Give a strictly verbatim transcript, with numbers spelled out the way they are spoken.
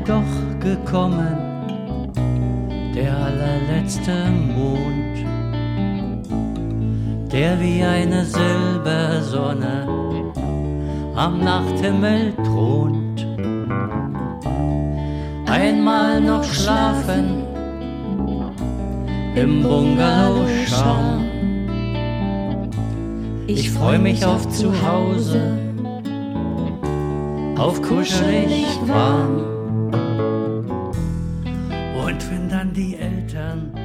doch gekommen, der allerletzte Mond, der wie eine Silbersonne am Nachthimmel thront. Einmal noch schlafen im Bungalow schauen. Ich freu mich auf Zuhause, auf kuschelig warm. Und wenn dann die Eltern